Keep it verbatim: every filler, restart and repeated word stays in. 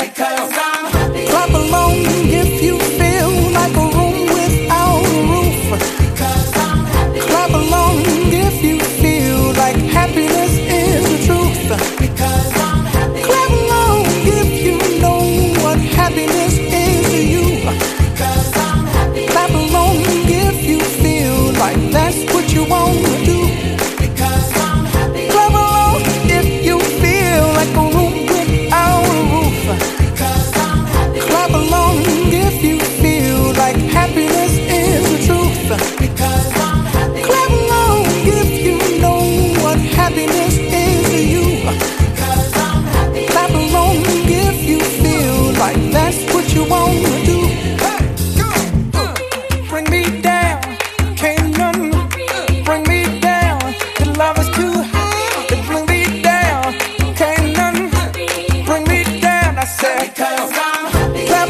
Because I'm happy. Clap along if you feel like a room without a roof. Because I'm happy. Clap along if you feel like happiness is the truth. Because I'm happy. Clap along if you know what happiness is to you. Because I'm happy. Clap along if you feel like that's what you want to do. Because I'm happy. Clap along if you feel like a room without a roof. Because I'm happy. Clap along if you feel like happiness is the truth. Because I'm happy. Clap along if you know what happiness is to you. Because I'm happy. Clap along if you feel like that's what you want to do. Hey, go. Uh, bring me down, can't none bring me down. The love is too high to bring me down. Can't none bring me down. I said, because I'm happy.